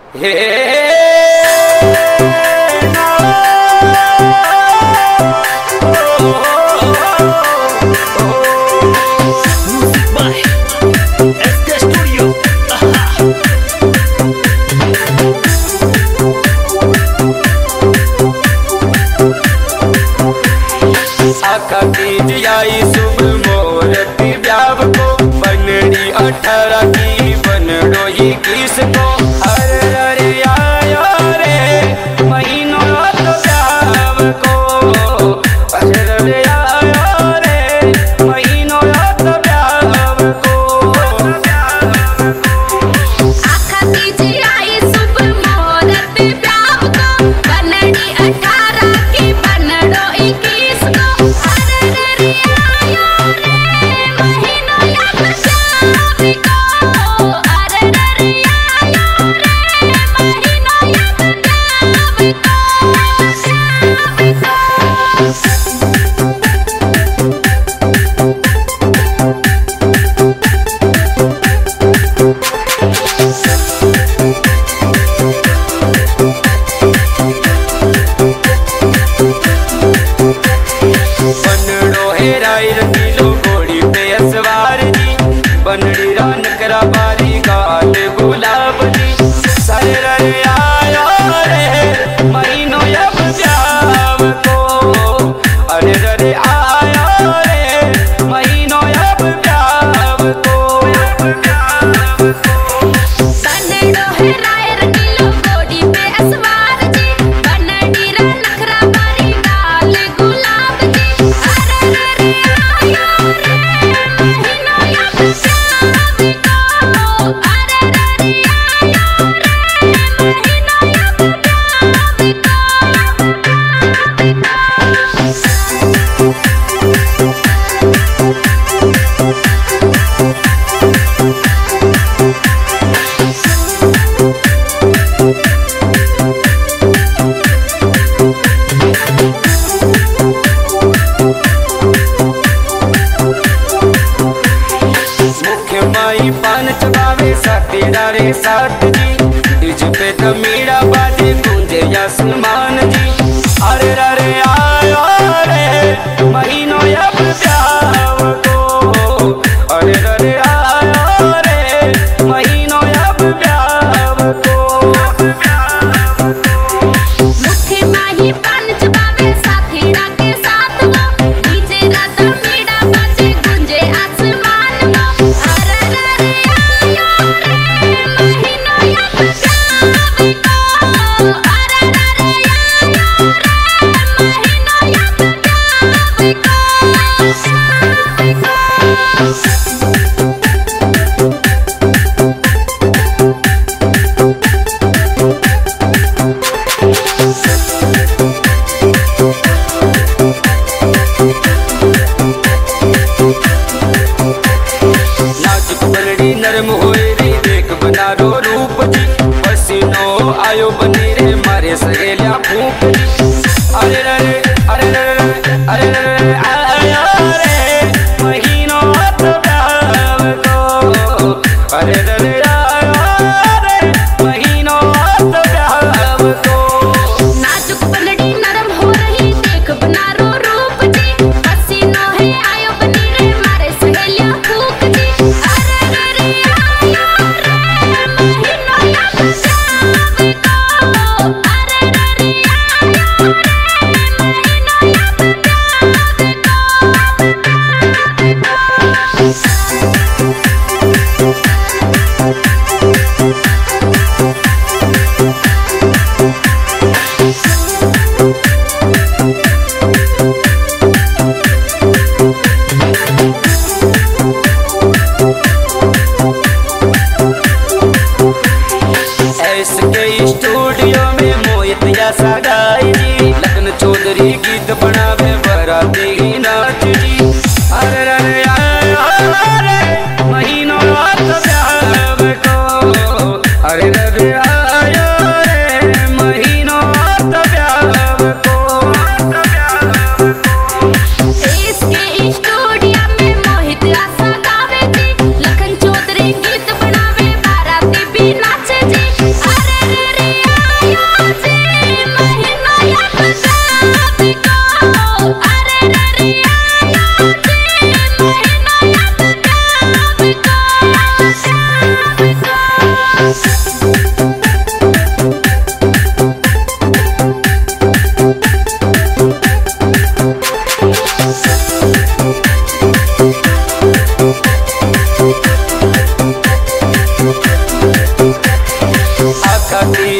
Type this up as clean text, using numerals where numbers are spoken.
आका कीज आई शुभ मुहूर्त ब्याह को बनड़ी 18 की बनड़ो 21 को अरे अरे आया रे महीनों तो ब्याह को अरे अरे आया रे महीनों तो ब्याह को आका कीज आई शुभ मुहूर्त ब्याह को बनड़ी 18 की बनड़ो 21 को अरे अरे आया रे महीनों तो ब्याह को अरे अरे आया रे महीनों तो बनड़ो हेराई रखीलो घोड़ी पे असवार जी बनड़ी रान करा बारी गाल गुलाब जी सरे रे आया रे महीनों अब ब्याह को अरे रे आया रे महीनों अब ब्याह को बनड़ो हेराए रखीलो घोड़ी पे असवार जी बनड़ी रा नखरा बारी गाल गुलाब जी अरे अरे आया रे महीनों अब ब्याह को अरे अरे आया रे महीनों मुख्य माई पान चबावे साथी डारे साथ जी डिज पे तमीड़ा बाजे गूंजे आसमान जी अरे रे आया रे महीनों अब ब्याह को अरे रे आया रे महीनों अब ब्याह को मुखे माही पान चबावे साथी डाके साथ वो डीजे रात मीड़ा बाजे गुंजे आसमान वो अरे अरे आया रे महीनों अब ब्याह को अरे अरे आया रे महीनों अब नाजुक बनड़ी नरम होए रे देख बनारो रूप जी पसीनो आयो बनी रे मारे सहेलिया फूक जी अरे रे अरे रे अरे रे आया रे महीनों तो ब्याह को अरे रे आया रे महीनों तो ब्याह को नाजुक बनड़ी नरम हो रही देख बनारो रूप जी पसीनो है आयो बनी रे मारे सहेलिया फूक जी अरे अरे आया रे महीनों अब ब्याह को अरे अरे आया रे महीनों SK स्टूडियो में मोहित या सगाई जी लगन चौधरी गीत बनावे बराती नाच जी अरे रे आया रे महीनों तो ब्याह को अरे रे आया रे महीनों तो ब्याह को SK स्टूडियो में मोहित आशा गावे जी लखन चौधरी गीत बनावे बाराती भी नाचे जी अरे छाती